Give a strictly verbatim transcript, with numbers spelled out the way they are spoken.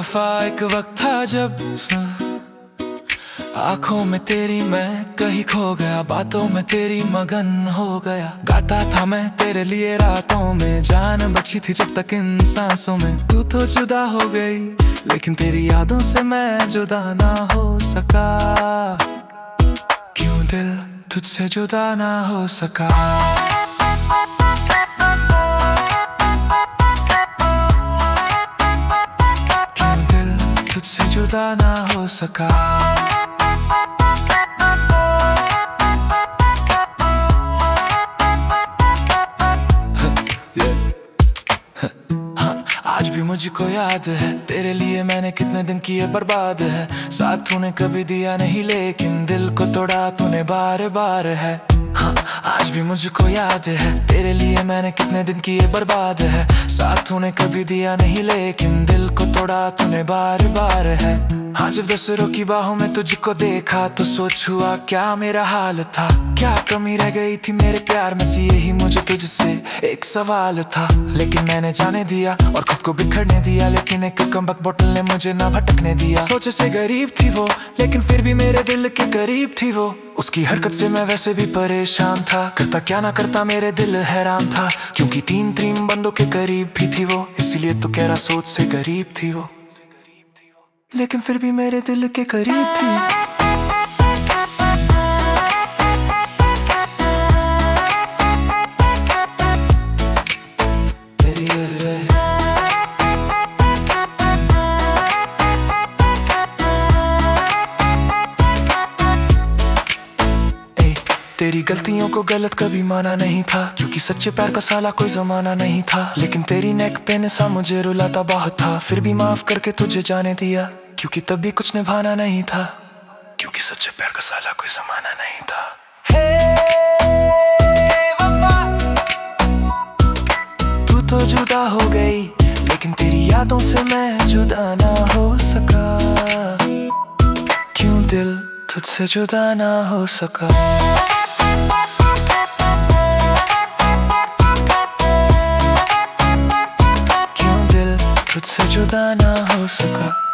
वफा एक वक्त था जब आंखों में तेरी मैं कहीं खो गया, बातों में तेरी मगन हो गया। गाता था मैं तेरे लिए रातों में, जान बची थी जब तक इन सांसों में। तू तो जुदा हो गई लेकिन तेरी यादों से मैं जुदा ना हो सका। क्यों दिल तुझसे जुदा ना हो सका। क्यों दिल तुझसे जुदा ना हो सका। आज भी मुझको याद है तेरे लिए मैंने कितने दिन किए बर्बाद है। साथ तूने कभी दिया नहीं लेकिन दिल को तोड़ा तूने बार बार है। हाँ, आज भी मुझको याद है तेरे लिए मैंने कितने दिन किए बर्बाद है। साथ तूने कभी दिया नहीं लेकिन दिल को तोड़ा तूने बार बार है। हाँ, जब दशरों की बाहों में तुझको देखा तो सोच हुआ क्या मेरा हाल था। क्या कमी रह गई थी मेरे प्यार में सी, यही मुझे तुझसे एक सवाल था। लेकिन मैंने जाने दिया और खुद को बिखरने दिया, लेकिन एक कमबख्त बोतल ने मुझे ना भटकने दिया। सोचे से गरीब थी वो लेकिन फिर भी मेरे दिल के करीब थी वो। उसकी हरकत से मैं वैसे भी परेशान था, करता क्या ना करता मेरे दिल हैरान था। क्योंकि तीन तीन बंदों के करीब भी थी वो, इसीलिए तो कह रहा सोच से गरीब थी वो, लेकिन फिर भी मेरे दिल के करीब थी। तेरी गलतियों को गलत कभी माना नहीं था, क्योंकि सच्चे प्यार का साला कोई जमाना नहीं था। लेकिन तेरी नेक पे नशा मुझे रुलाता बहुत था, फिर भी माफ करके तुझे जाने दिया, क्योंकि तब भी कुछ निभाना नहीं था। क्योंकि सच्चे प्यार का साला कोई जमाना नहीं था। तू तो जुदा हो गई लेकिन तेरी यादों से मैं जुदा ना हो सका। क्यों दिल तुझसे जुदा ना हो सका। क्यों दिल तुझसे जुदा ना हो सका।